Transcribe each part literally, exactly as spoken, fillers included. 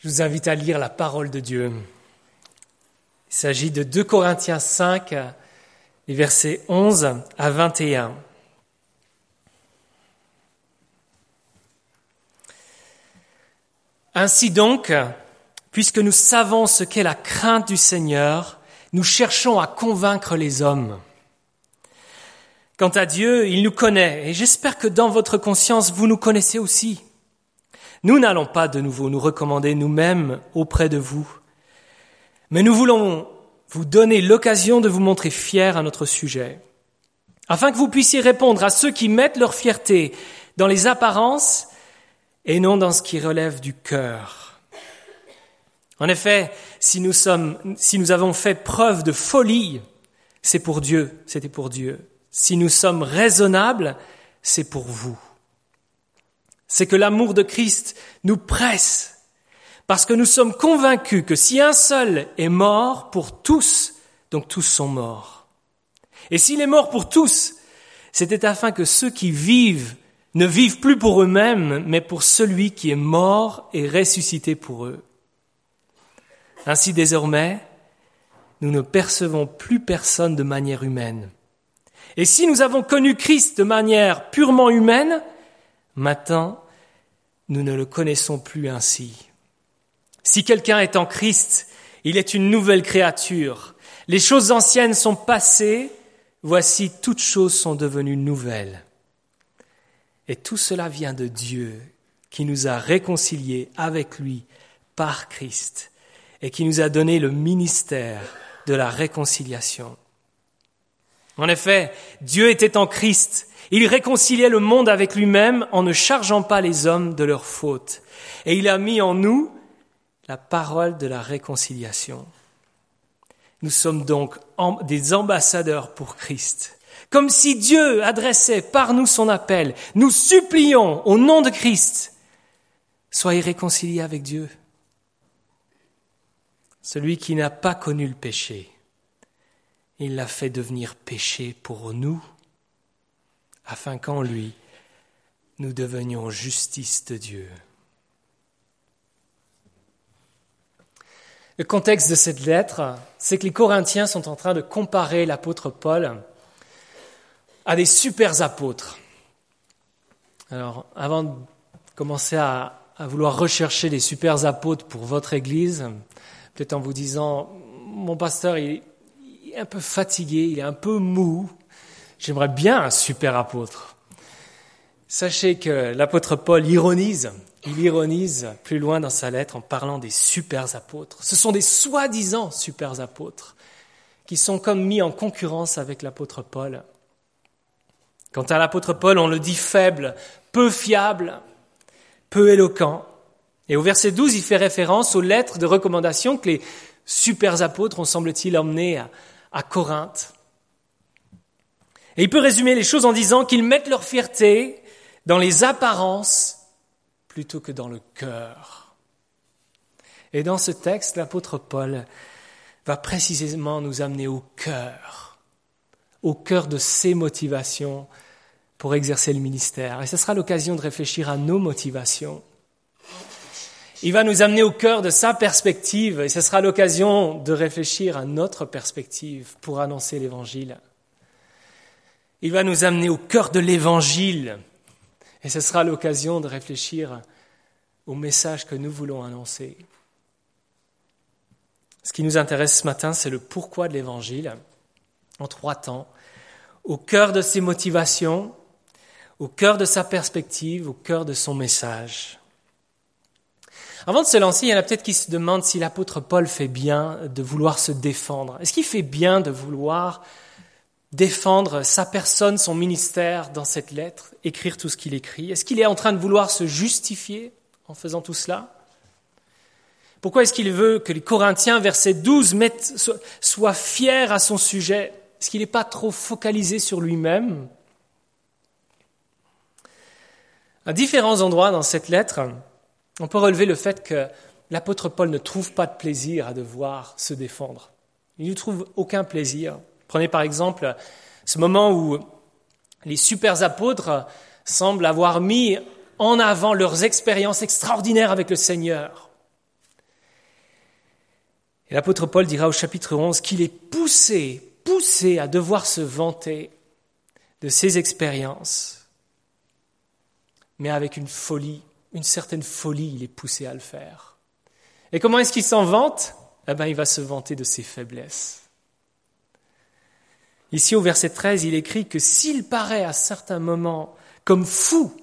Je vous invite à lire la parole de Dieu. Il s'agit de deux Corinthiens cinq, les versets onze à vingt et un. Ainsi donc, puisque nous savons ce qu'est la crainte du Seigneur, nous cherchons à convaincre les hommes. Quant à Dieu, il nous connaît, et j'espère que dans votre conscience, vous nous connaissez aussi. Nous n'allons pas de nouveau nous recommander nous-mêmes auprès de vous, mais nous voulons vous donner l'occasion de vous montrer fiers à notre sujet, afin que vous puissiez répondre à ceux qui mettent leur fierté dans les apparences et non dans ce qui relève du cœur. En effet, si nous sommes, si nous avons fait preuve de folie, c'est pour Dieu, c'était pour Dieu. Si nous sommes raisonnables, c'est pour vous. C'est que l'amour de Christ nous presse, parce que nous sommes convaincus que si un seul est mort pour tous, donc tous sont morts. Et s'il est mort pour tous, c'était afin que ceux qui vivent ne vivent plus pour eux-mêmes, mais pour celui qui est mort et ressuscité pour eux. Ainsi désormais, nous ne percevons plus personne de manière humaine. Et si nous avons connu Christ de manière purement humaine, maintenant, nous ne le connaissons plus ainsi. Si quelqu'un est en Christ, il est une nouvelle créature. Les choses anciennes sont passées, voici toutes choses sont devenues nouvelles. Et tout cela vient de Dieu, qui nous a réconciliés avec lui par Christ et qui nous a donné le ministère de la réconciliation. En effet, Dieu était en Christ. Il réconciliait le monde avec lui-même en ne chargeant pas les hommes de leurs fautes. Et il a mis en nous la parole de la réconciliation. Nous sommes donc des ambassadeurs pour Christ. Comme si Dieu adressait par nous son appel, nous supplions au nom de Christ, soyez réconciliés avec Dieu. Celui qui n'a pas connu le péché, il l'a fait devenir péché pour nous, afin qu'en lui, nous devenions justice de Dieu. Le contexte de cette lettre, c'est que les Corinthiens sont en train de comparer l'apôtre Paul à des super apôtres. Alors, avant de commencer à, à vouloir rechercher des super apôtres pour votre église, peut-être en vous disant, mon pasteur, il, il est un peu fatigué, il est un peu mou, j'aimerais bien un super apôtre. Sachez que l'apôtre Paul ironise, il ironise plus loin dans sa lettre en parlant des super apôtres. Ce sont des soi-disant super apôtres qui sont comme mis en concurrence avec l'apôtre Paul. Quant à l'apôtre Paul, on le dit faible, peu fiable, peu éloquent. Et au verset douze, il fait référence aux lettres de recommandation que les super apôtres ont, semble-t-il, emmenées à, à Corinthe. Et il peut résumer les choses en disant qu'ils mettent leur fierté dans les apparences plutôt que dans le cœur. Et dans ce texte, l'apôtre Paul va précisément nous amener au cœur, au cœur de ses motivations pour exercer le ministère. Et ce sera l'occasion de réfléchir à nos motivations. Il va nous amener au cœur de sa perspective, et ce sera l'occasion de réfléchir à notre perspective pour annoncer l'Évangile. Il va nous amener au cœur de l'Évangile, et ce sera l'occasion de réfléchir au message que nous voulons annoncer. Ce qui nous intéresse ce matin, c'est le pourquoi de l'Évangile, en trois temps, au cœur de ses motivations, au cœur de sa perspective, au cœur de son message. Avant de se lancer, il y en a peut-être qui se demandent si l'apôtre Paul fait bien de vouloir se défendre. Est-ce qu'il fait bien de vouloir défendre sa personne, son ministère dans cette lettre, écrire tout ce qu'il écrit? Est-ce qu'il est en train de vouloir se justifier en faisant tout cela? Pourquoi est-ce qu'il veut que les Corinthiens, verset douze, mettent, soient fiers à son sujet? Est-ce qu'il n'est pas trop focalisé sur lui-même? À différents endroits dans cette lettre, on peut relever le fait que l'apôtre Paul ne trouve pas de plaisir à devoir se défendre. Il ne trouve aucun plaisir. Prenez par exemple ce moment où les super apôtres semblent avoir mis en avant leurs expériences extraordinaires avec le Seigneur. Et l'apôtre Paul dira au chapitre onze qu'il est poussé, poussé à devoir se vanter de ses expériences, mais avec une folie, une certaine folie, il est poussé à le faire. Et comment est-ce qu'il s'en vante ? Eh bien, il va se vanter de ses faiblesses. Ici, au verset treize, il écrit que s'il paraît à certains moments comme fou,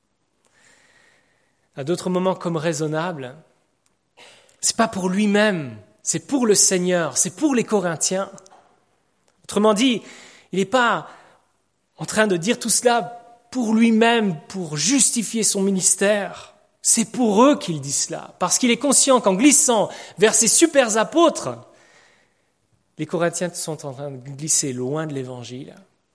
à d'autres moments comme raisonnable, c'est pas pour lui-même, c'est pour le Seigneur, c'est pour les Corinthiens. Autrement dit, il n'est pas en train de dire tout cela pour lui-même, pour justifier son ministère. C'est pour eux qu'il dit cela, parce qu'il est conscient qu'en glissant vers ces super apôtres, les Corinthiens sont en train de glisser loin de l'Évangile.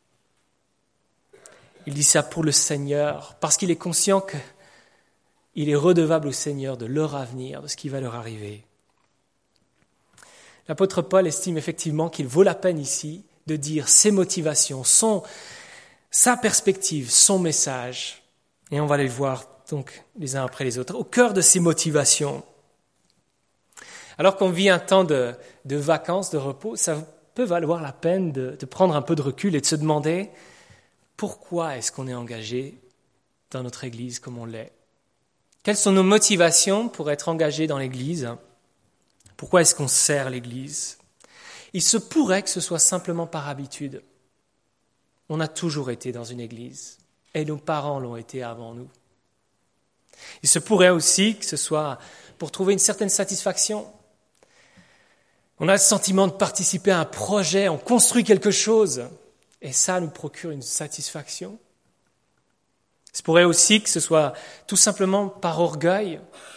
Il dit ça pour le Seigneur, parce qu'il est conscient qu'il est redevable au Seigneur de leur avenir, de ce qui va leur arriver. L'apôtre Paul estime effectivement qu'il vaut la peine ici de dire ses motivations, son, sa perspective, son message. Et on va les voir donc les uns après les autres, au cœur de ces motivations. Alors qu'on vit un temps de, de vacances, de repos, ça peut valoir la peine de, de prendre un peu de recul et de se demander pourquoi est-ce qu'on est engagé dans notre Église comme on l'est ? Quelles sont nos motivations pour être engagés dans l'Église ? Pourquoi est-ce qu'on sert l'Église ? Il se pourrait que ce soit simplement par habitude. On a toujours été dans une Église et nos parents l'ont été avant nous. Il se pourrait aussi que ce soit pour trouver une certaine satisfaction. On a le sentiment de participer à un projet, on construit quelque chose, et ça nous procure une satisfaction. Il se pourrait aussi que ce soit tout simplement par orgueil,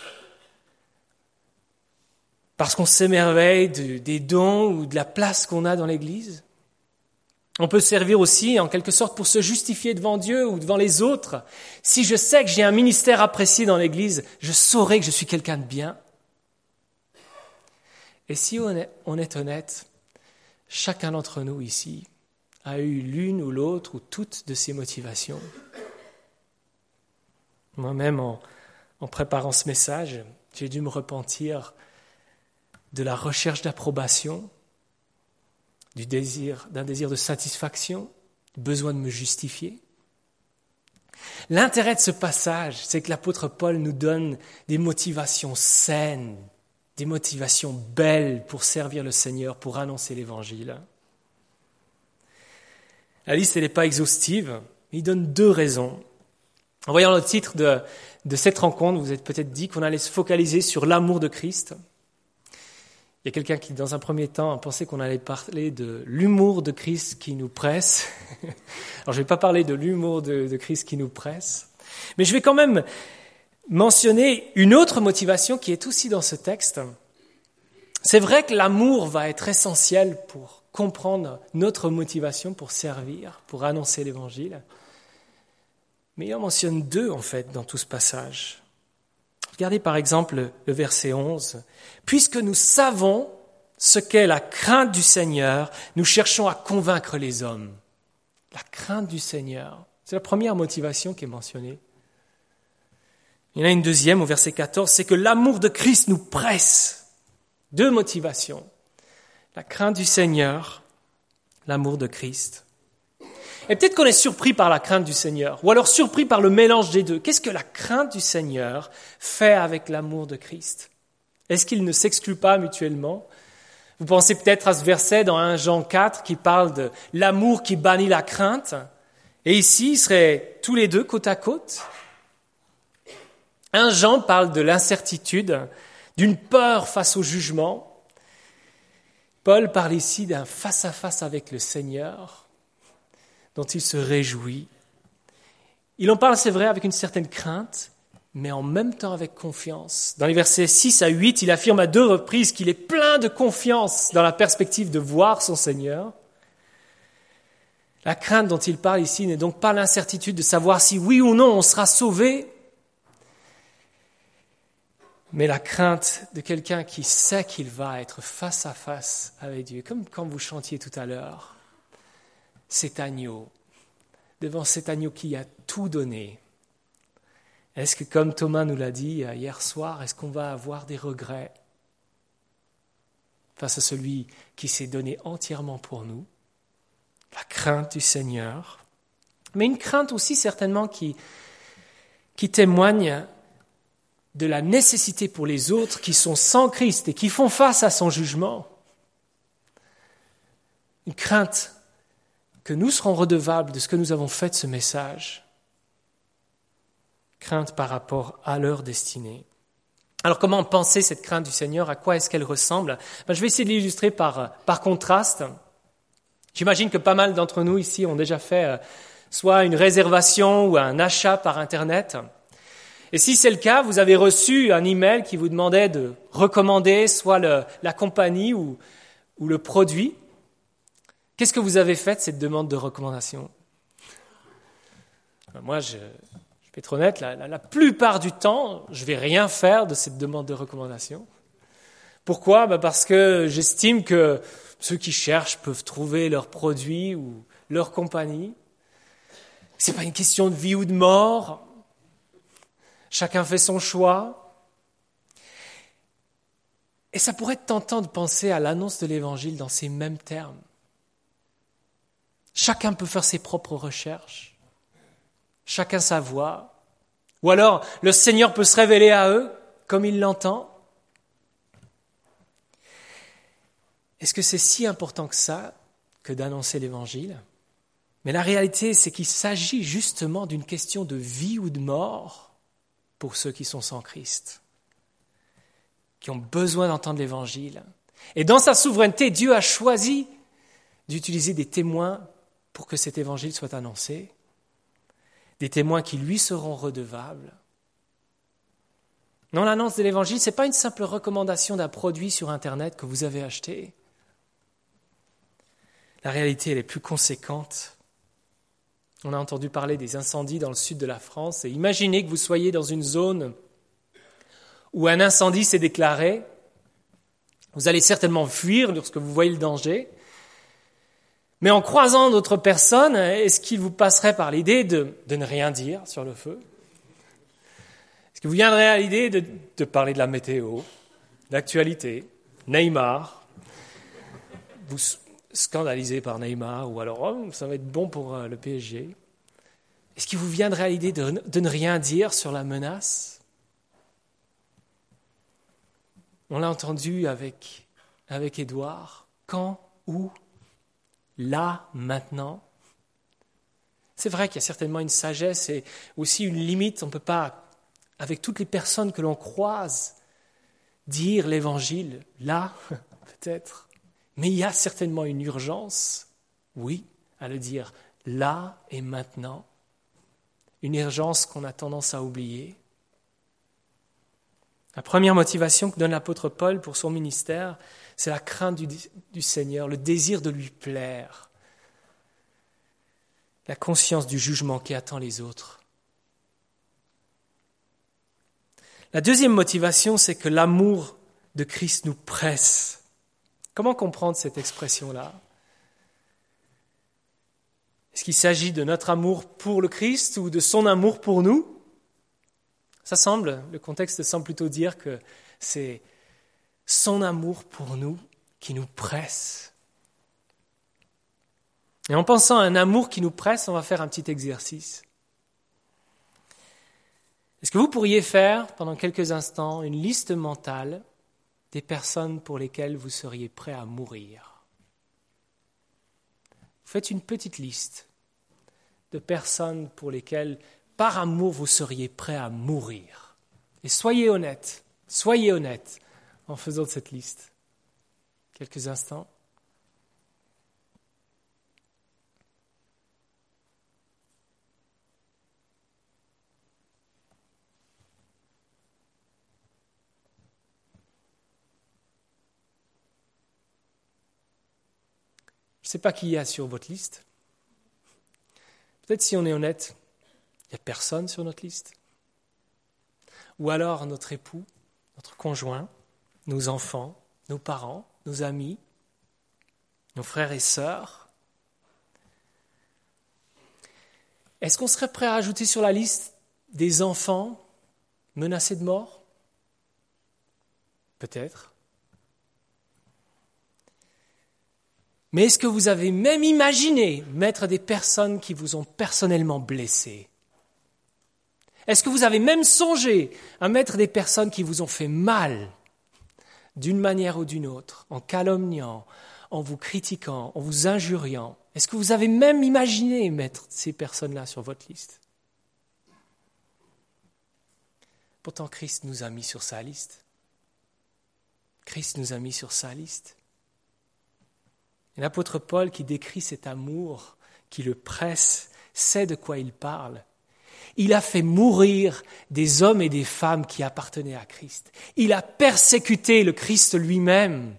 parce qu'on s'émerveille de, des dons ou de la place qu'on a dans l'Église. On peut servir aussi, en quelque sorte, pour se justifier devant Dieu ou devant les autres. Si je sais que j'ai un ministère apprécié dans l'Église, je saurai que je suis quelqu'un de bien. Et si on est, on est honnête, chacun d'entre nous ici a eu l'une ou l'autre ou toutes de ces motivations. Moi-même, en, en préparant ce message, j'ai dû me repentir de la recherche d'approbation, du désir, d'un désir de satisfaction, du besoin de me justifier. L'intérêt de ce passage, c'est que l'apôtre Paul nous donne des motivations saines, des motivations belles pour servir le Seigneur, pour annoncer l'Évangile. La liste, elle n'est pas exhaustive, mais il donne deux raisons. En voyant le titre de, de cette rencontre, vous vous êtes peut-être dit qu'on allait se focaliser sur l'amour de Christ. Il y a quelqu'un qui, dans un premier temps, a pensé qu'on allait parler de l'humour de Christ qui nous presse. Alors, je ne vais pas parler de l'humour de, de Christ qui nous presse, mais je vais quand même mentionner une autre motivation qui est aussi dans ce texte. C'est vrai que l'amour va être essentiel pour comprendre notre motivation pour servir, pour annoncer l'Évangile. Mais il en mentionne deux, en fait, dans tout ce passage. Regardez par exemple le verset onze. « Puisque nous savons ce qu'est la crainte du Seigneur, nous cherchons à convaincre les hommes. » La crainte du Seigneur, c'est la première motivation qui est mentionnée. Il y en a une deuxième au verset quatorze, c'est que l'amour de Christ nous presse. Deux motivations. La crainte du Seigneur, l'amour de Christ. Et peut-être qu'on est surpris par la crainte du Seigneur, ou alors surpris par le mélange des deux. Qu'est-ce que la crainte du Seigneur fait avec l'amour de Christ ? Est-ce qu'ils ne s'excluent pas mutuellement ? Vous pensez peut-être à ce verset dans premier Jean quatre qui parle de l'amour qui bannit la crainte. Et ici, ils seraient tous les deux côte à côte. premier Jean parle de l'incertitude, d'une peur face au jugement. Paul parle ici d'un face-à-face avec le Seigneur, dont il se réjouit. Il en parle, c'est vrai, avec une certaine crainte, mais en même temps avec confiance. Dans les versets six à huit, il affirme à deux reprises qu'il est plein de confiance dans la perspective de voir son Seigneur. La crainte dont il parle ici n'est donc pas l'incertitude de savoir si oui ou non on sera sauvé, mais la crainte de quelqu'un qui sait qu'il va être face à face avec Dieu, comme quand vous chantiez tout à l'heure. Cet agneau, devant cet agneau qui a tout donné. Est-ce que, comme Thomas nous l'a dit hier soir, est-ce qu'on va avoir des regrets ? face à celui qui s'est donné entièrement pour nous, la crainte du Seigneur, mais une crainte aussi certainement qui, qui témoigne de la nécessité pour les autres qui sont sans Christ et qui font face à son jugement. Une crainte que nous serons redevables de ce que nous avons fait de ce message. Crainte par rapport à leur destinée. Alors comment penser cette crainte du Seigneur? À quoi est-ce qu'elle ressemble? Ben, je vais essayer de l'illustrer par, par contraste. J'imagine que pas mal d'entre nous ici ont déjà fait euh, soit une réservation ou un achat par Internet. Et si c'est le cas, vous avez reçu un email qui vous demandait de recommander soit le, la compagnie ou, ou le produit. Qu'est-ce que vous avez fait de cette demande de recommandation? Ben, moi, je... Je vais être honnête, la, la, la plupart du temps, je ne vais rien faire de cette demande de recommandation. Pourquoi? Ben parce que j'estime que ceux qui cherchent peuvent trouver leur produit ou leur compagnie. Ce n'est pas une question de vie ou de mort. Chacun fait son choix. Et ça pourrait être tentant de penser à l'annonce de l'Évangile dans ces mêmes termes. Chacun peut faire ses propres recherches. Chacun sa voie. Ou alors, le Seigneur peut se révéler à eux comme il l'entend. Est-ce que c'est si important que ça, que d'annoncer l'Évangile? Mais la réalité, c'est qu'il s'agit justement d'une question de vie ou de mort pour ceux qui sont sans Christ, qui ont besoin d'entendre l'Évangile. Et dans sa souveraineté, Dieu a choisi d'utiliser des témoins pour que cet Évangile soit annoncé. Des témoins qui lui seront redevables. Non, l'annonce de l'Évangile, ce n'est pas une simple recommandation d'un produit sur Internet que vous avez acheté. La réalité, elle est plus conséquente. On a entendu parler des incendies dans le sud de la France. Et imaginez que vous soyez dans une zone où un incendie s'est déclaré. Vous allez certainement fuir lorsque vous voyez le danger. Mais en croisant d'autres personnes, est-ce qu'il vous passerait par l'idée de, de ne rien dire sur le feu? Est-ce qu'il vous viendrait à l'idée de, de parler de la météo, de l'actualité, Neymar, vous scandalisez par Neymar, ou alors oh, ça va être bon pour le P S G? Est-ce qu'il vous viendrait à l'idée de, de ne rien dire sur la menace? On l'a entendu avec, avec Édouard. Quand, où? Là, maintenant. C'est vrai qu'il y a certainement une sagesse et aussi une limite. On ne peut pas, avec toutes les personnes que l'on croise, dire l'Évangile là, peut-être. Mais il y a certainement une urgence, oui, à le dire là et maintenant. Une urgence qu'on a tendance à oublier. La première motivation que donne l'apôtre Paul pour son ministère, c'est la crainte du, du Seigneur, le désir de lui plaire, la conscience du jugement qui attend les autres. La deuxième motivation, c'est que l'amour de Christ nous presse. Comment comprendre cette expression-là? Est-ce qu'il s'agit de notre amour pour le Christ ou de son amour pour nous? Ça semble, le contexte semble plutôt dire que c'est son amour pour nous qui nous presse. Et en pensant à un amour qui nous presse, on va faire un petit exercice. Est-ce que vous pourriez faire, pendant quelques instants, une liste mentale des personnes pour lesquelles vous seriez prêt à mourir? Vous faites une petite liste de personnes pour lesquelles, par amour, vous seriez prêt à mourir. Et soyez honnête, soyez honnête en faisant cette liste. Quelques instants. Je ne sais pas qui il y a sur votre liste. Peut-être si on est honnête, il n'y a personne sur notre liste. Ou alors notre époux, notre conjoint, nos enfants, nos parents, nos amis, nos frères et sœurs. Est-ce qu'on serait prêt à ajouter sur la liste des enfants menacés de mort? Peut-être. Mais est-ce que vous avez même imaginé mettre des personnes qui vous ont personnellement blessé? Est-ce que vous avez même songé à mettre des personnes qui vous ont fait mal d'une manière ou d'une autre, en calomniant, en vous critiquant, en vous injuriant? Est-ce que vous avez même imaginé mettre ces personnes-là sur votre liste? Pourtant, Christ nous a mis sur sa liste. Christ nous a mis sur sa liste. Et l'apôtre Paul, qui décrit cet amour, qui le presse, sait de quoi il parle. Il a fait mourir des hommes et des femmes qui appartenaient à Christ. Il a persécuté le Christ lui-même.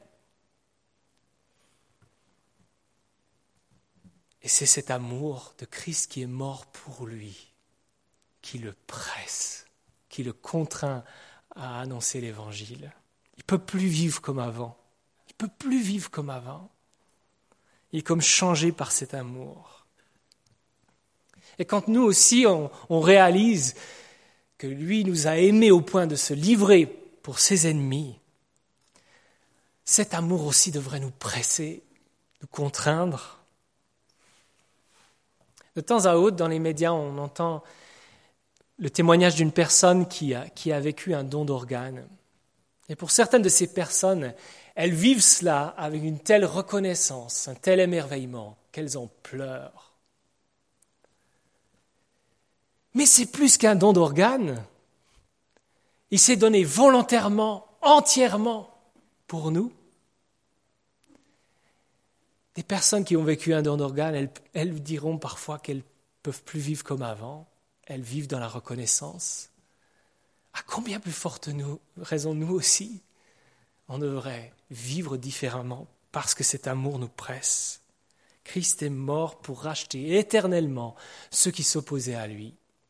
Et c'est cet amour de Christ qui est mort pour lui, qui le presse, qui le contraint à annoncer l'Évangile. Il ne peut plus vivre comme avant. Il ne peut plus vivre comme avant. Il est comme changé par cet amour. Et quand nous aussi, on, on réalise que lui nous a aimés au point de se livrer pour ses ennemis, cet amour aussi devrait nous presser, nous contraindre. De temps à autre, dans les médias, on entend le témoignage d'une personne qui a, qui a vécu un don d'organes. Et pour certaines de ces personnes, elles vivent cela avec une telle reconnaissance, un tel émerveillement, qu'elles en pleurent. Mais c'est plus qu'un don d'organes. Il s'est donné volontairement, entièrement pour nous. Des personnes qui ont vécu un don d'organes, elles, elles diront parfois qu'elles ne peuvent plus vivre comme avant. Elles vivent dans la reconnaissance. À combien plus forte nous, raison nous aussi, on devrait vivre différemment parce que cet amour nous presse. Christ est mort pour racheter éternellement ceux qui s'opposaient à lui.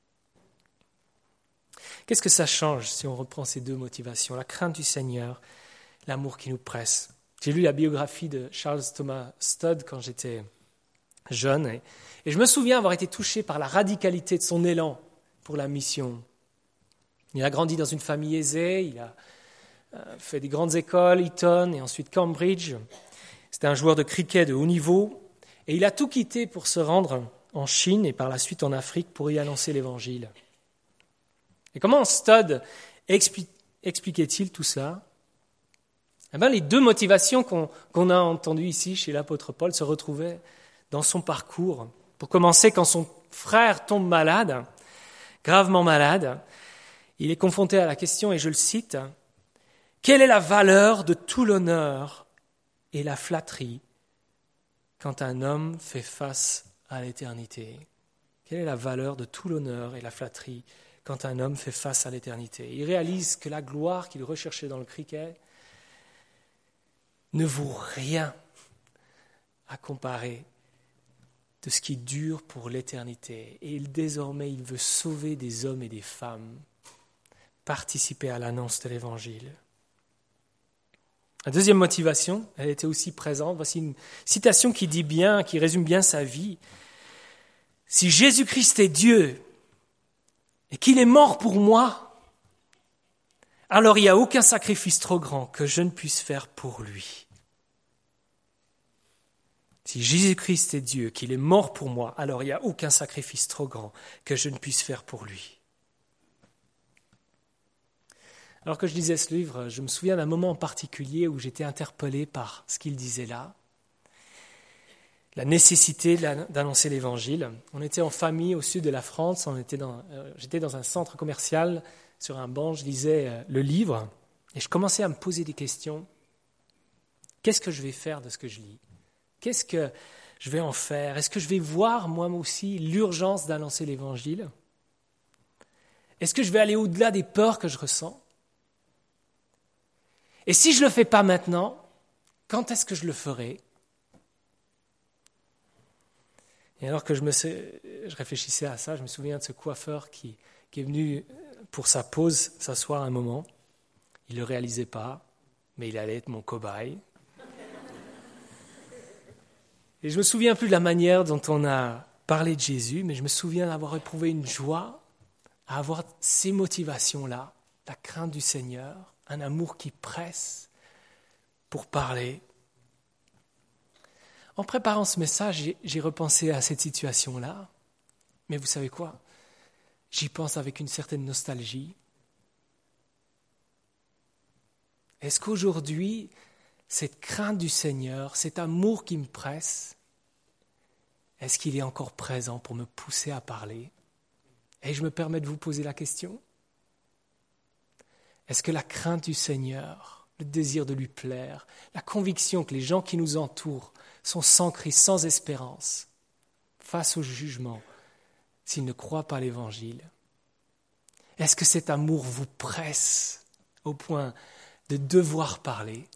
Qu'est-ce que ça change si on reprend ces deux motivations, la crainte du Seigneur, l'amour qui nous presse? J'ai lu la biographie de Charles Thomas Studd quand j'étais jeune et, et je me souviens avoir été touché par la radicalité de son élan pour la mission. Il a grandi dans une famille aisée, il a fait des grandes écoles, Eton et ensuite Cambridge. C'était un joueur de cricket de haut niveau et il a tout quitté pour se rendre en Chine et par la suite en Afrique pour y annoncer l'Évangile. Et comment Studd expli- expliquait-il tout ça? Eh bien, les deux motivations qu'on, qu'on a entendues ici chez l'apôtre Paul se retrouvaient dans son parcours. Pour commencer, quand son frère tombe malade, gravement malade, il est confronté à la question, et je le cite, « Quelle est la valeur de tout l'honneur et la flatterie quand un homme fait face à l'éternité ?» Quelle est la valeur de tout l'honneur et la flatterie quand un homme fait face à l'éternité? Il réalise que la gloire qu'il recherchait dans le cricket ne vaut rien à comparer de ce qui dure pour l'éternité. Et il, désormais, il veut sauver des hommes et des femmes, participer à l'annonce de l'Évangile. La deuxième motivation, elle était aussi présente. Voici une citation qui dit bien, qui résume bien sa vie. « Si Jésus-Christ est Dieu et qu'il est mort pour moi, alors il n'y a aucun sacrifice trop grand que je ne puisse faire pour lui. » Si Jésus-Christ est Dieu, qu'il est mort pour moi, alors il n'y a aucun sacrifice trop grand que je ne puisse faire pour lui. Alors que je lisais ce livre, je me souviens d'un moment en particulier où j'étais interpellé par ce qu'il disait là. La nécessité d'annoncer l'Évangile. On était en famille au sud de la France, on était dans, euh, j'étais dans un centre commercial, sur un banc, je lisais euh, le livre, et je commençais à me poser des questions. Qu'est-ce que je vais faire de ce que je lis ? Qu'est-ce que je vais en faire ? Est-ce que je vais voir, moi aussi, l'urgence d'annoncer l'Évangile ? Est-ce que je vais aller au-delà des peurs que je ressens ? Et si je ne le fais pas maintenant, quand est-ce que je le ferai ? Et alors que je, me, je réfléchissais à ça, je me souviens de ce coiffeur qui, qui est venu pour sa pause s'asseoir un moment. Il ne le réalisait pas, mais il allait être mon cobaye. Et je ne me souviens plus de la manière dont on a parlé de Jésus, mais je me souviens d'avoir éprouvé une joie à avoir ces motivations-là, la crainte du Seigneur, un amour qui presse pour parler. En préparant ce message, j'ai, j'ai repensé à cette situation-là. Mais vous savez quoi? J'y pense avec une certaine nostalgie. Est-ce qu'aujourd'hui, cette crainte du Seigneur, cet amour qui me presse, est-ce qu'il est encore présent pour me pousser à parler? Et je me permets de vous poser la question. Est-ce que la crainte du Seigneur, le désir de lui plaire, la conviction que les gens qui nous entourent sont sans Christ, sans espérance, face au jugement, s'ils ne croient pas l'Évangile, est-ce que cet amour vous presse au point de devoir parler?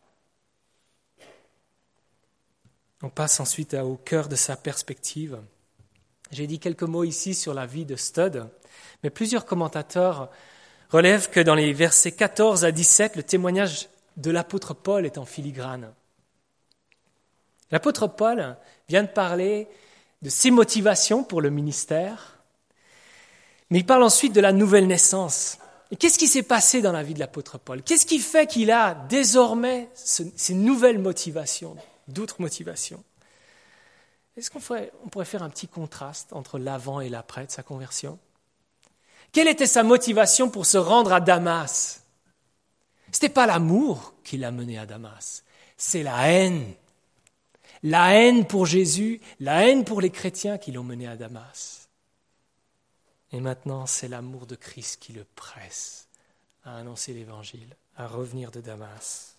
On passe ensuite au cœur de sa perspective. J'ai dit quelques mots ici sur la vie de Studd, mais plusieurs commentateurs relèvent que dans les versets quatorze à dix-sept, le témoignage de l'apôtre Paul est en filigrane. L'apôtre Paul vient de parler de ses motivations pour le ministère, mais il parle ensuite de la nouvelle naissance. Et qu'est-ce qui s'est passé dans la vie de l'apôtre Paul? Qu'est-ce qui fait qu'il a désormais ce, ces nouvelles motivations, d'autres motivations? Est-ce qu'on pourrait, on pourrait faire un petit contraste entre l'avant et l'après de sa conversion? Quelle était sa motivation pour se rendre à Damas? Ce n'était pas l'amour qui l'a mené à Damas, c'est la haine. La haine pour Jésus, la haine pour les chrétiens qui l'ont mené à Damas. Et maintenant, c'est l'amour de Christ qui le presse à annoncer l'Évangile, à revenir de Damas.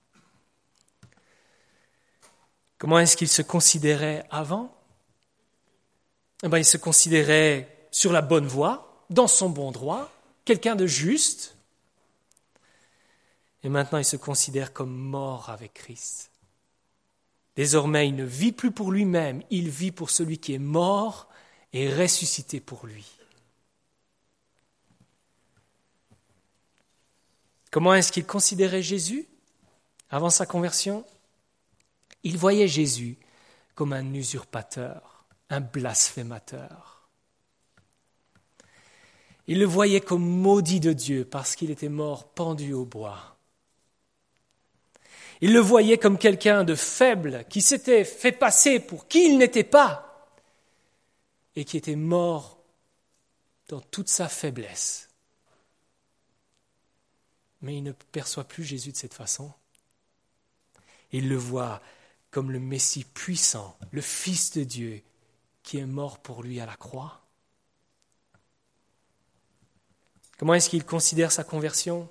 Comment est-ce qu'il se considérait avant? Eh bien, il se considérait sur la bonne voie, dans son bon droit, quelqu'un de juste. Et maintenant, il se considère comme mort avec Christ. Désormais, il ne vit plus pour lui-même, il vit pour celui qui est mort et ressuscité pour lui. Comment est-ce qu'il considérait Jésus avant sa conversion? Il voyait Jésus comme un usurpateur, un blasphémateur. Il le voyait comme maudit de Dieu parce qu'il était mort pendu au bois. Il le voyait comme quelqu'un de faible qui s'était fait passer pour qui il n'était pas et qui était mort dans toute sa faiblesse. Mais il ne perçoit plus Jésus de cette façon. Il le voit comme le Messie puissant, le Fils de Dieu qui est mort pour lui à la croix. Comment est-ce qu'il considère sa conversion?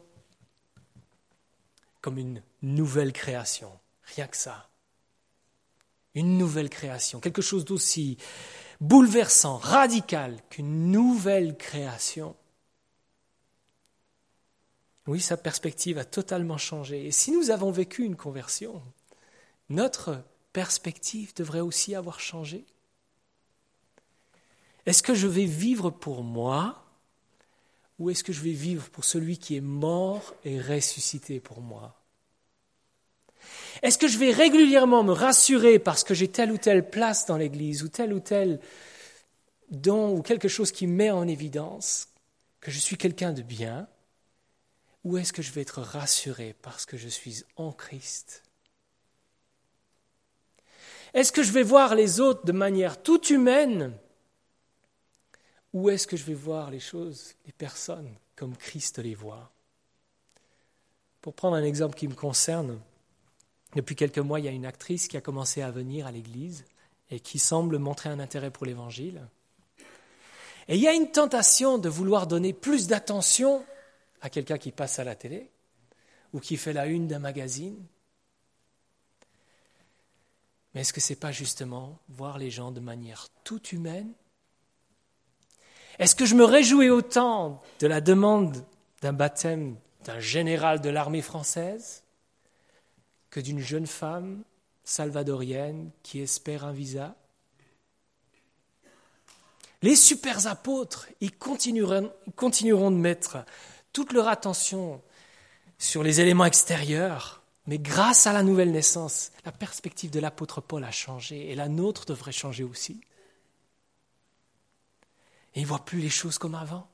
Comme une nouvelle création, rien que ça. Une nouvelle création, quelque chose d'aussi bouleversant, radical qu'une nouvelle création. Oui, sa perspective a totalement changé. Et si nous avons vécu une conversion, notre perspective devrait aussi avoir changé. Est-ce que je vais vivre pour moi ou est-ce que je vais vivre pour celui qui est mort et ressuscité pour moi? Est-ce que je vais régulièrement me rassurer parce que j'ai telle ou telle place dans l'Église ou tel ou tel don ou quelque chose qui met en évidence que je suis quelqu'un de bien? Ou est-ce que je vais être rassuré parce que je suis en Christ? Est-ce que je vais voir les autres de manière toute humaine? Ou est-ce que je vais voir les choses, les personnes, comme Christ les voit? Pour prendre un exemple qui me concerne, depuis quelques mois, il y a une actrice qui a commencé à venir à l'église et qui semble montrer un intérêt pour l'évangile. Et il y a une tentation de vouloir donner plus d'attention à quelqu'un qui passe à la télé ou qui fait la une d'un magazine. Mais est-ce que ce n'est pas justement voir les gens de manière toute humaine? Est-ce que je me réjouis autant de la demande d'un baptême d'un général de l'armée française que d'une jeune femme salvadorienne qui espère un visa? Les super apôtres, ils continueront, ils continueront de mettre toute leur attention sur les éléments extérieurs, mais grâce à la nouvelle naissance, la perspective de l'apôtre Paul a changé et la nôtre devrait changer aussi. Et il ne voit plus les choses comme avant.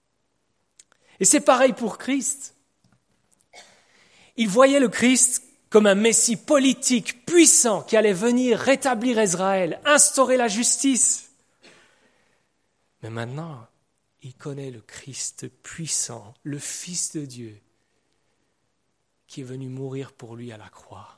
Et c'est pareil pour Christ. Il voyait le Christ comme un Messie politique puissant qui allait venir rétablir Israël, instaurer la justice. Mais maintenant, il connaît le Christ puissant, le Fils de Dieu, qui est venu mourir pour lui à la croix.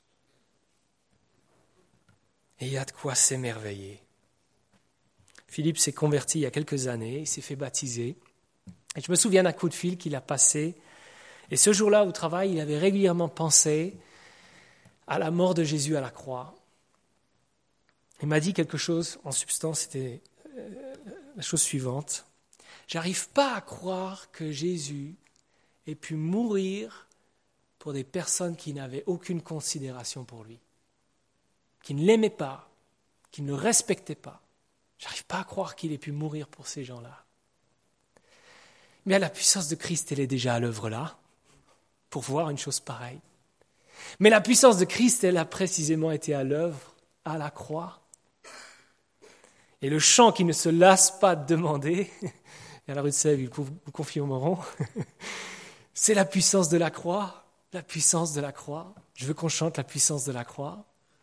Et il y a de quoi s'émerveiller. Philippe s'est converti il y a quelques années, il s'est fait baptiser. Et je me souviens d'un coup de fil qu'il a passé. Et ce jour-là, au travail, il avait régulièrement pensé à la mort de Jésus à la croix. Il m'a dit quelque chose, en substance, c'était la chose suivante. J'arrive pas à croire que Jésus ait pu mourir pour des personnes qui n'avaient aucune considération pour lui, qui ne l'aimaient pas, qui ne le respectaient pas. J'arrive pas à croire qu'il ait pu mourir pour ces gens-là. Mais la puissance de Christ, elle est déjà à l'œuvre là, pour voir une chose pareille. Mais la puissance de Christ, elle a précisément été à l'œuvre à la croix. Et le chant qui ne se lasse pas de demander, et à la rue de Sèvres, ils vous confirmeront, c'est la puissance de la croix, la puissance de la croix. Je veux qu'on chante la puissance de la croix.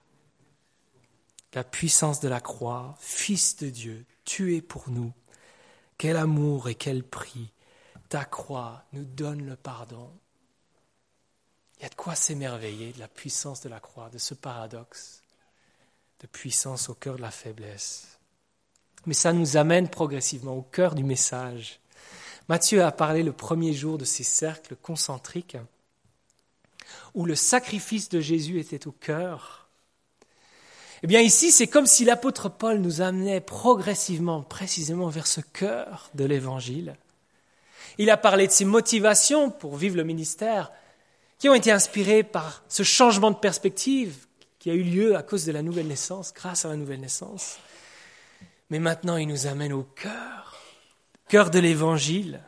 La puissance de la croix, Fils de Dieu, tué pour nous. Quel amour et quel prix. Ta croix nous donne le pardon. Il y a de quoi s'émerveiller de la puissance de la croix, de ce paradoxe de puissance au cœur de la faiblesse. Mais ça nous amène progressivement au cœur du message. Matthieu a parlé le premier jour de ces cercles concentriques où le sacrifice de Jésus était au cœur. Eh bien ici, c'est comme si l'apôtre Paul nous amenait progressivement, précisément vers ce cœur de l'Évangile. Il a parlé de ses motivations pour vivre le ministère qui ont été inspirées par ce changement de perspective qui a eu lieu à cause de la nouvelle naissance, grâce à la nouvelle naissance. Mais maintenant, il nous amène au cœur, cœur de l'Évangile,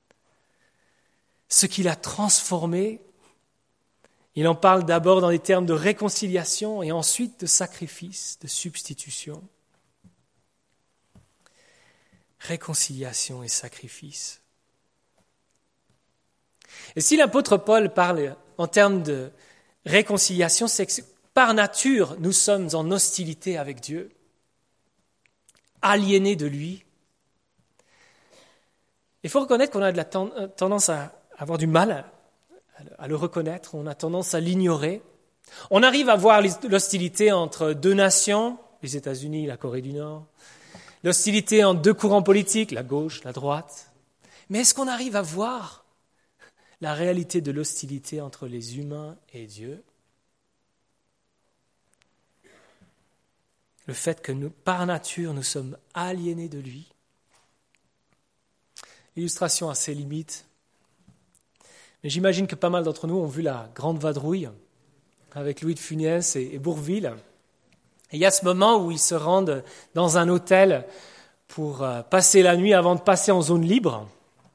ce qu'il a transformé. Il en parle d'abord dans des termes de réconciliation et ensuite de sacrifice, de substitution. Réconciliation et sacrifice. Et si l'apôtre Paul parle en termes de réconciliation, c'est que par nature, nous sommes en hostilité avec Dieu, aliénés de lui. Il faut reconnaître qu'on a de la tendance à avoir du mal à le reconnaître, on a tendance à l'ignorer. On arrive à voir l'hostilité entre deux nations, les États-Unis et la Corée du Nord, l'hostilité entre deux courants politiques, la gauche, la droite. Mais est-ce qu'on arrive à voir la réalité de l'hostilité entre les humains et Dieu? Le fait que nous, par nature, nous sommes aliénés de lui. L'illustration a ses limites. Mais j'imagine que pas mal d'entre nous ont vu la Grande Vadrouille avec Louis de Funès et, et Bourvil. Et il y a ce moment où ils se rendent dans un hôtel pour euh, passer la nuit avant de passer en zone libre.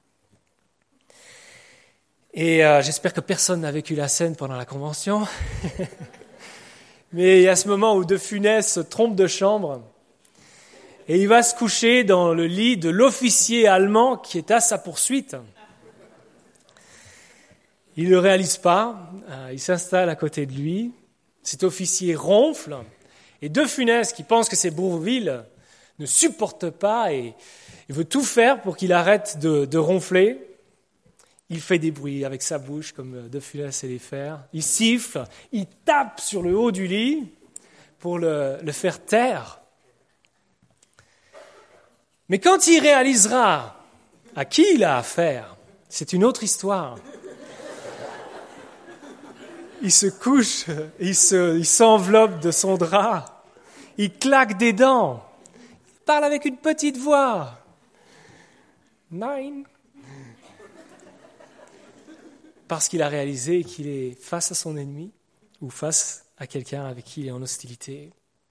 Et euh, j'espère que personne n'a vécu la scène pendant la convention. Mais il y a ce moment où De Funès se trompe de chambre et il va se coucher dans le lit de l'officier allemand qui est à sa poursuite. Il ne le réalise pas, il s'installe à côté de lui, cet officier ronfle, et De Funès, qui pense que c'est Bourvil, ne supporte pas et il veut tout faire pour qu'il arrête de, de ronfler. Il fait des bruits avec sa bouche, comme De Funès sait les faire. Il siffle, il tape sur le haut du lit pour le, le faire taire. Mais quand il réalisera à qui il a affaire, c'est une autre histoire. Il se couche, il, se, il s'enveloppe de son drap, il claque des dents, il parle avec une petite voix. Nine. Parce qu'il a réalisé qu'il est face à son ennemi ou face à quelqu'un avec qui il est en hostilité.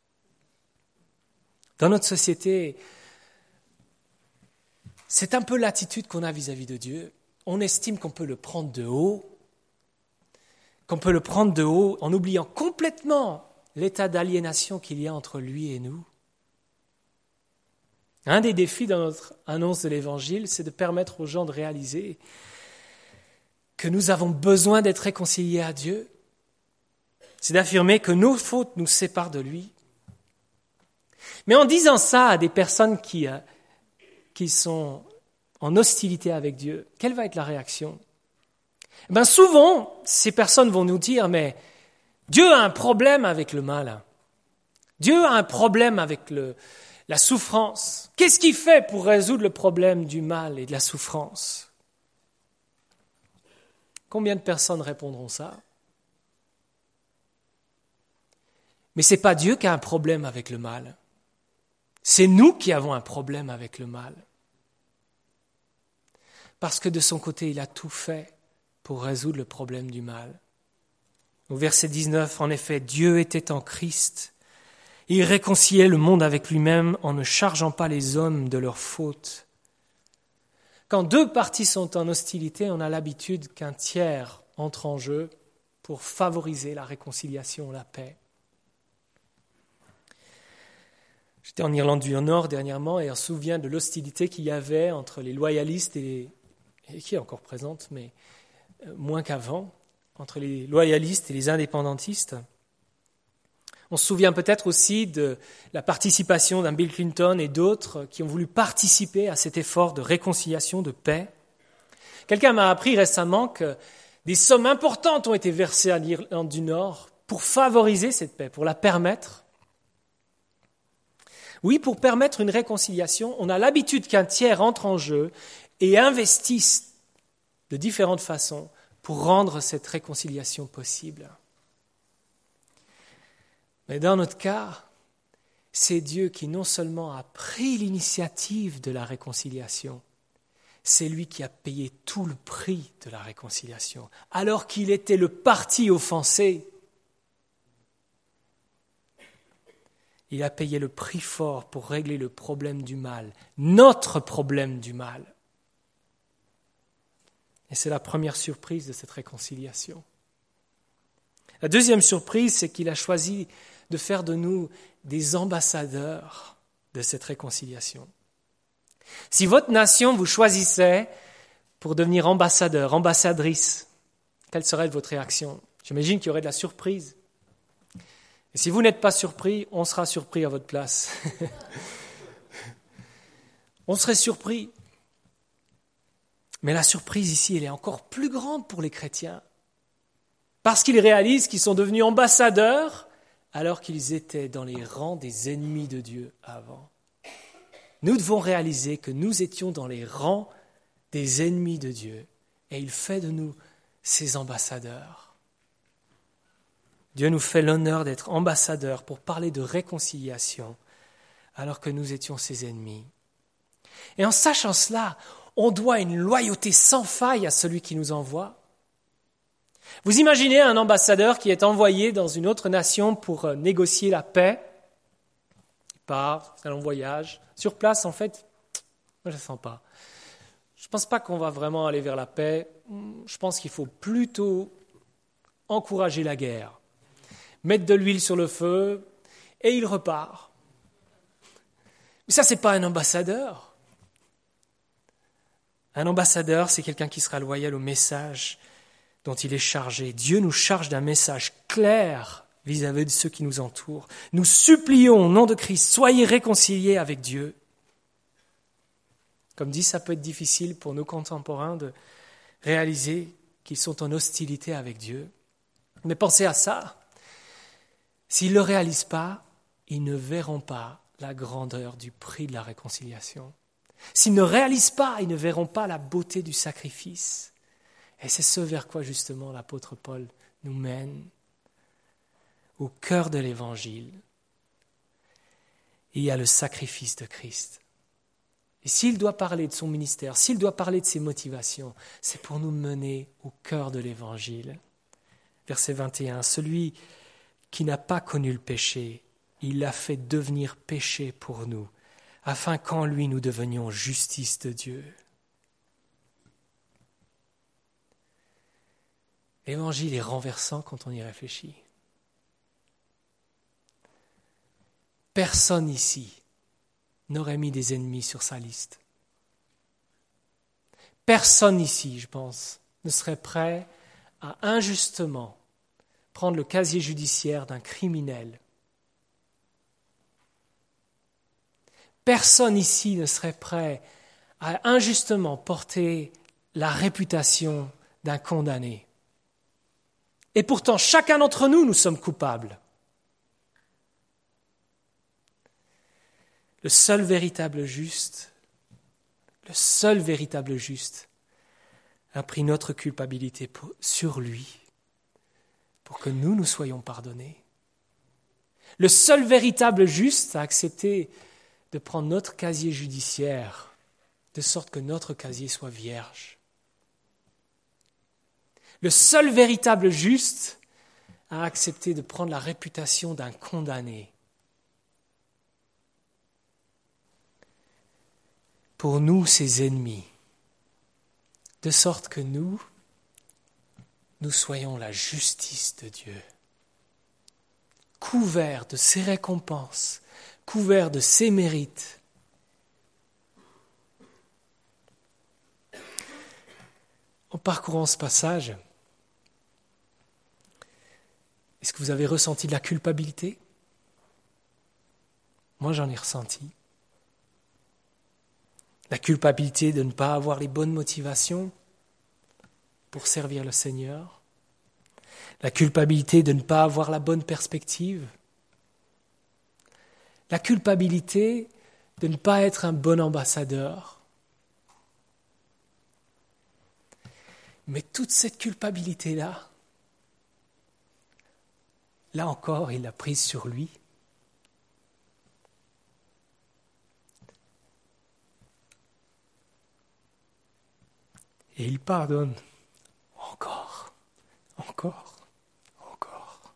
Dans notre société, c'est un peu l'attitude qu'on a vis-à-vis de Dieu. On estime qu'on peut le prendre de haut, qu'on peut le prendre de haut en oubliant complètement l'état d'aliénation qu'il y a entre lui et nous. Un des défis dans notre annonce de l'Évangile, c'est de permettre aux gens de réaliser que nous avons besoin d'être réconciliés à Dieu, c'est d'affirmer que nos fautes nous séparent de lui. Mais en disant ça à des personnes qui, euh, qui sont en hostilité avec Dieu, quelle va être la réaction ? Eh bien, souvent, ces personnes vont nous dire, mais Dieu a un problème avec le mal. Dieu a un problème avec le, la souffrance. Qu'est-ce qu'il fait pour résoudre le problème du mal et de la souffrance ? Combien de personnes répondront ça ? Mais ce n'est pas Dieu qui a un problème avec le mal. C'est nous qui avons un problème avec le mal. Parce que de son côté, il a tout fait pour résoudre le problème du mal. Au verset dix-neuf, en effet, Dieu était en Christ. Il réconciliait le monde avec lui-même en ne chargeant pas les hommes de leurs fautes. Quand deux parties sont en hostilité, on a l'habitude qu'un tiers entre en jeu pour favoriser la réconciliation, la paix. J'étais en Irlande du Nord dernièrement et on se souvient de l'hostilité qu'il y avait entre les loyalistes et, et qui est encore présente, mais moins qu'avant, entre les loyalistes et les indépendantistes. On se souvient peut-être aussi de la participation d'un Bill Clinton et d'autres qui ont voulu participer à cet effort de réconciliation, de paix. Quelqu'un m'a appris récemment que des sommes importantes ont été versées à l'Irlande du Nord pour favoriser cette paix, pour la permettre. Oui, pour permettre une réconciliation, on a l'habitude qu'un tiers entre en jeu et investisse de différentes façons pour rendre cette réconciliation possible. Mais dans notre cas, c'est Dieu qui non seulement a pris l'initiative de la réconciliation, c'est lui qui a payé tout le prix de la réconciliation, alors qu'il était le parti offensé. Il a payé le prix fort pour régler le problème du mal, notre problème du mal. Et c'est la première surprise de cette réconciliation. La deuxième surprise, c'est qu'il a choisi de faire de nous des ambassadeurs de cette réconciliation. Si votre nation vous choisissait pour devenir ambassadeur, ambassadrice, quelle serait votre réaction ? J'imagine qu'il y aurait de la surprise. Et si vous n'êtes pas surpris, on sera surpris à votre place. On serait surpris. Mais la surprise ici, elle est encore plus grande pour les chrétiens. Parce qu'ils réalisent qu'ils sont devenus ambassadeurs alors qu'ils étaient dans les rangs des ennemis de Dieu avant. Nous devons réaliser que nous étions dans les rangs des ennemis de Dieu et il fait de nous ses ambassadeurs. Dieu nous fait l'honneur d'être ambassadeurs pour parler de réconciliation alors que nous étions ses ennemis. Et en sachant cela, on doit une loyauté sans faille à celui qui nous envoie. Vous imaginez un ambassadeur qui est envoyé dans une autre nation pour négocier la paix. Il part, c'est un long voyage. Sur place, en fait, moi je ne le sens pas. Je ne pense pas qu'on va vraiment aller vers la paix. Je pense qu'il faut plutôt encourager la guerre, mettre de l'huile sur le feu, et il repart. Mais ça, ce n'est pas un ambassadeur. Un ambassadeur, c'est quelqu'un qui sera loyal au message dont il est chargé. Dieu nous charge d'un message clair vis-à-vis de ceux qui nous entourent. Nous supplions au nom de Christ, soyez réconciliés avec Dieu. Comme dit, ça peut être difficile pour nos contemporains de réaliser qu'ils sont en hostilité avec Dieu. Mais pensez à ça. S'ils ne le réalisent pas, ils ne verront pas la grandeur du prix de la réconciliation. S'ils ne réalisent pas, ils ne verront pas la beauté du sacrifice. Et c'est ce vers quoi justement l'apôtre Paul nous mène, au cœur de l'Évangile. Il y a le sacrifice de Christ. Et s'il doit parler de son ministère, s'il doit parler de ses motivations, c'est pour nous mener au cœur de l'Évangile. Verset vingt et un, celui qui n'a pas connu le péché, il l'a fait devenir péché pour nous, afin qu'en lui nous devenions justice de Dieu. L'évangile est renversant quand on y réfléchit. Personne ici n'aurait mis des ennemis sur sa liste. Personne ici, je pense, ne serait prêt à injustement prendre le casier judiciaire d'un criminel. Personne ici ne serait prêt à injustement porter la réputation d'un condamné. Et pourtant, chacun d'entre nous, nous sommes coupables. Le seul véritable juste, le seul véritable juste a pris notre culpabilité pour, sur lui pour que nous, nous soyons pardonnés. Le seul véritable juste a accepté de prendre notre casier judiciaire de sorte que notre casier soit vierge. Le seul véritable juste a accepté de prendre la réputation d'un condamné. Pour nous, ses ennemis, de sorte que nous, nous soyons la justice de Dieu, couverts de ses récompenses, couverts de ses mérites. En parcourant ce passage, est-ce que vous avez ressenti de la culpabilité ? Moi, j'en ai ressenti. La culpabilité de ne pas avoir les bonnes motivations pour servir le Seigneur. La culpabilité de ne pas avoir la bonne perspective. La culpabilité de ne pas être un bon ambassadeur. Mais toute cette culpabilité-là, là encore, il l'a prise sur lui. Et il pardonne encore, encore, encore.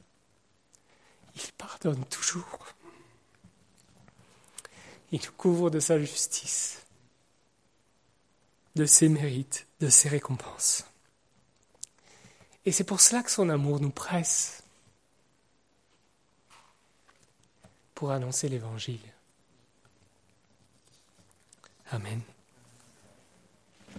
Il pardonne toujours. Il nous couvre de sa justice, de ses mérites, de ses récompenses. Et c'est pour cela que son amour nous presse pour annoncer l'Évangile. Amen.